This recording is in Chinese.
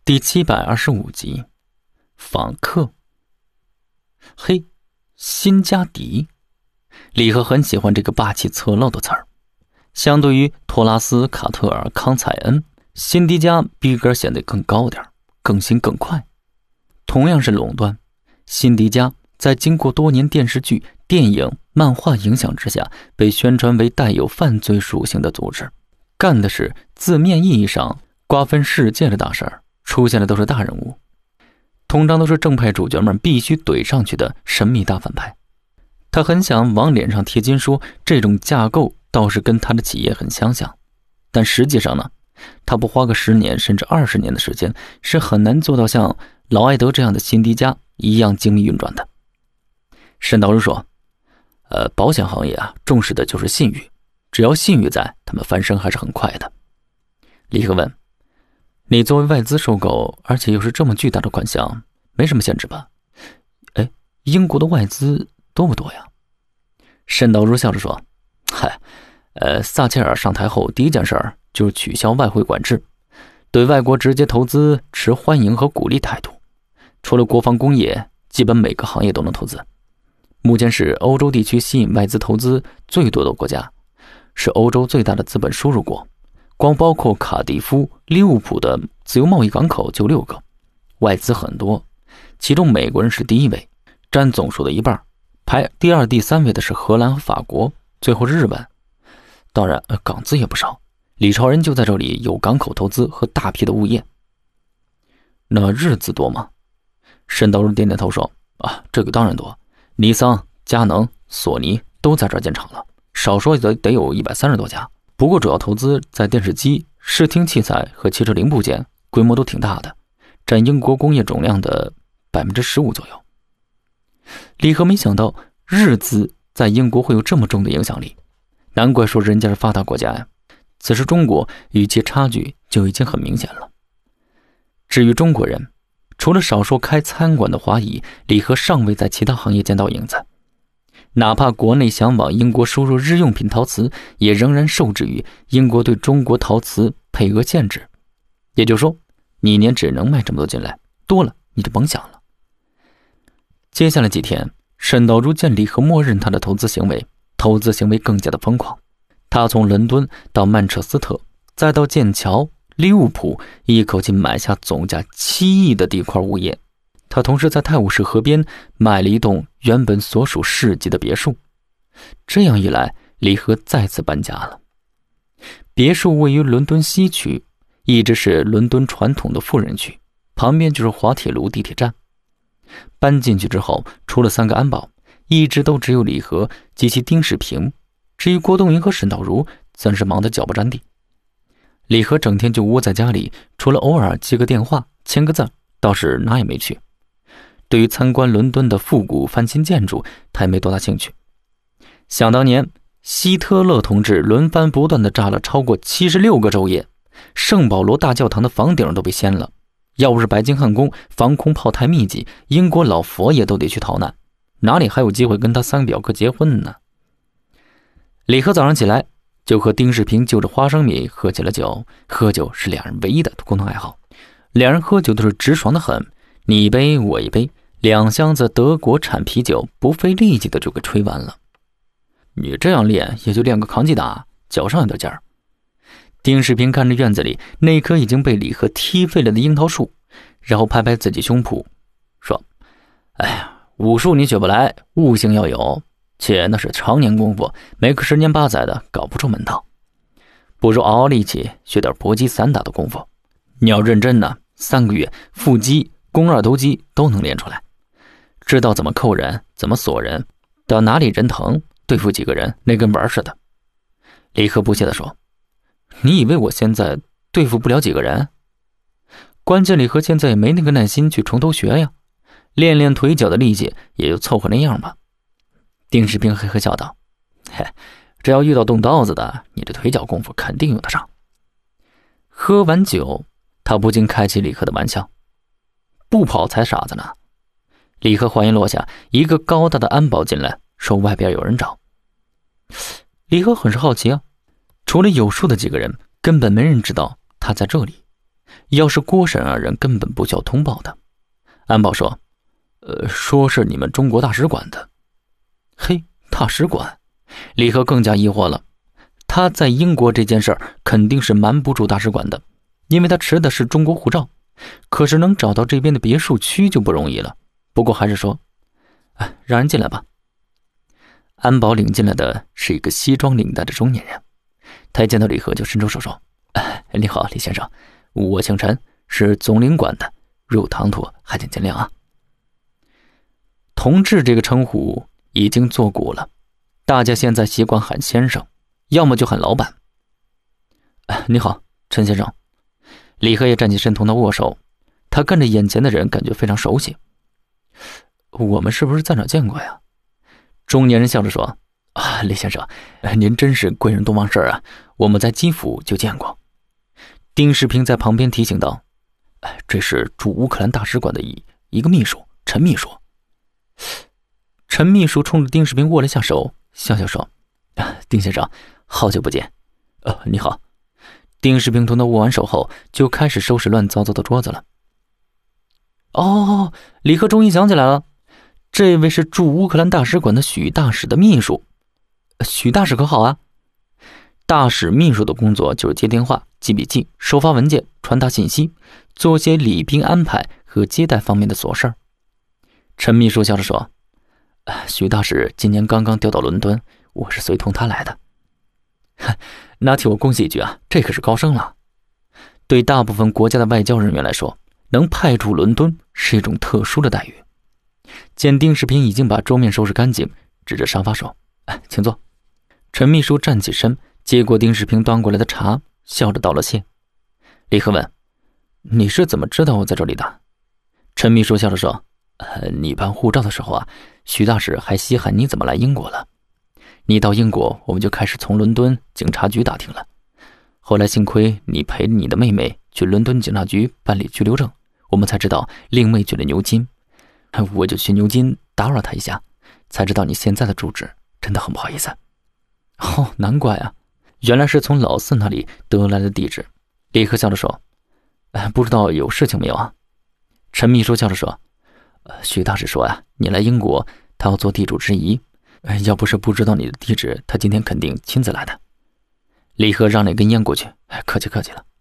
第725集，访客。嘿，辛加迪。李贺很喜欢这个霸气侧漏的词儿。相对于托拉斯、卡特尔、康采恩，辛迪加逼格显得更高点，更新更快。同样是垄断，辛迪加在经过多年电视剧、电影、漫画影响之下，被宣传为带有犯罪属性的组织，干的是字面意义上瓜分世界的大事儿。出现的都是大人物，通常都是正派主角们必须怼上去的神秘大反派。他很想往脸上贴金说这种架构倒是跟他的企业很相像，但实际上呢，他不花个10年甚至20年的时间，是很难做到像劳埃德这样的辛迪加一样精密运转的。沈导如说，保险行业啊，重视的就是信誉，只要信誉在，他们翻身还是很快的。李贺问，你作为外资收购，而且又是这么巨大的款项，没什么限制吧？英国的外资多不多呀？沈导如笑着说，嗨，撒切尔上台后第一件事就是取消外汇管制，对外国直接投资持欢迎和鼓励态度。除了国防工业，基本每个行业都能投资。目前是欧洲地区吸引外资投资最多的国家，是欧洲最大的资本输入国。光包括卡迪夫、利物浦的自由贸易港口就6个，外资很多，其中美国人是第1位，占总数的1半，排第2、第3位的是荷兰和法国，最后是日本。当然，港资也不少，李超人就在这里有港口投资和大批的物业。那日资多吗？沈道如点点头说，这个当然多，尼桑、佳能、索尼都在这儿建厂了，少说得有130多家。不过主要投资在电视机、视听器材和汽车零部件，规模都挺大的，占英国工业总量的15%左右。李贺没想到日资在英国会有这么重的影响力，难怪说人家是发达国家呀。此时中国与其差距就已经很明显了。至于中国人，除了少数开餐馆的华裔，李贺尚未在其他行业见到影子。哪怕国内想往英国输入日用品陶瓷，也仍然受制于英国对中国陶瓷配额限制。也就是说，你一年只能卖这么多进来，多了你就甭想了。接下来几天，沈道如见李贺默认他的投资行为更加的疯狂。他从伦敦到曼彻斯特，再到剑桥、利物浦，一口气买下总价7亿的地块物业。他同时在泰晤士河边买了一栋原本所属市级的别墅。这样一来，李贺再次搬家了。别墅位于伦敦西区，一直是伦敦传统的富人区，旁边就是滑铁卢地铁站。搬进去之后，除了3个安保，一直都只有李贺及其丁世平。至于郭冬营和沈道如，算是忙得脚不沾地。李贺整天就窝在家里，除了偶尔接个电话、签个字，倒是哪也没去。对于参观伦敦的复古翻新建筑，他也没多大兴趣。想当年，希特勒同志轮番不断地炸了超过76个昼夜，圣保罗大教堂的房顶都被掀了。要不是白金汉宫防空炮太密集，英国老佛爷都得去逃难，哪里还有机会跟他3表哥结婚呢？李贺早上起来就和丁世平就着花生米喝起了酒，喝酒是2人唯一的共同爱好。2人喝酒都是直爽的很，你一杯我一杯，2箱子德国产啤酒不费力气的就给吹完了。你这样练也就练个扛击打，脚上有点劲儿。丁世平看着院子里那棵已经被李贺踢废了的樱桃树，然后拍拍自己胸脯说，武术你学不来，悟性要有，且那是常年功夫，没个10年8载的搞不出门道。不如熬力气，学点搏击散打的功夫。你要认真呢，3个月腹肌、肱二头肌都能练出来，知道怎么扣人，怎么锁人，到哪里人疼，对付几个人那跟玩似的。李贺不屑地说，你以为我现在对付不了几个人？关键李贺现在也没那个耐心去从头学呀，练练腿脚的力气也就凑合那样吧。丁世平嘿嘿笑道，这要遇到动刀子的，你这腿脚功夫肯定用得上。喝完酒，他不禁开起李贺的玩笑，不跑才傻子呢。李贺话音落下，一个高大的安保进来，说外边有人找。李贺很是好奇啊，除了有数的几个人，根本没人知道他在这里。 要是郭婶二人根本不需要通报的。安保说：“说是你们中国大使馆的。”嘿，大使馆？李贺更加疑惑了。他在英国这件事儿肯定是瞒不住大使馆的，因为他持的是中国护照，可是能找到这边的别墅区就不容易了。不过还是说：“让人进来吧。”安保领进来的是一个西装领带的中年人，他一见到李贺就伸出手说：“你好，李先生，我姓陈，是总领馆的，入唐突，还请见谅啊。”同志这个称呼已经作古了，大家现在习惯喊先生，要么就喊老板。你好，陈先生。李贺也站起身同他握手，他看着眼前的人感觉非常熟悉。我们是不是在哪儿见过呀？中年人笑着说：“李先生，您真是贵人多忘事啊，我们在基辅就见过。”丁世平在旁边提醒道：“这是驻乌克兰大使馆的一个秘书，陈秘书。”陈秘书冲着丁世平握了下手，笑笑说：“丁先生，好久不见。”你好。丁世平同他握完手后，就开始收拾乱糟糟的桌子了。李贺终于想起来了，这位是驻乌克兰大使馆的许大使的秘书。许大使可好啊？大使秘书的工作就是接电话、记笔记、收发文件、传达信息，做些礼宾安排和接待方面的琐事儿。陈秘书笑着说：“许大使今年刚刚调到伦敦，我是随同他来的。”那替我恭喜一句啊，这可是高升了。对大部分国家的外交人员来说，能派驻伦敦是一种特殊的待遇。见丁世平已经把桌面收拾干净，指着沙发说：“请坐。”陈秘书站起身，接过丁世平端过来的茶，笑着道了谢。李贺问：“你是怎么知道我在这里的？”陈秘书笑着说：“你办护照的时候啊，许大使还稀罕你怎么来英国了。你到英国，我们就开始从伦敦警察局打听了。后来幸亏你陪你的妹妹去伦敦警察局办理居留证，我们才知道令妹去了牛津。我就去牛津打扰她一下，才知道你现在的住址，真的很不好意思。”难怪啊，原来是从老四那里得来的地址。李贺笑着说：“不知道有事情没有啊？”陈秘书笑着说：“许大使说啊，你来英国，他要做地主之谊。要不是不知道你的地址，他今天肯定亲自来的。”李贺让了一根烟过去：“客气客气了。”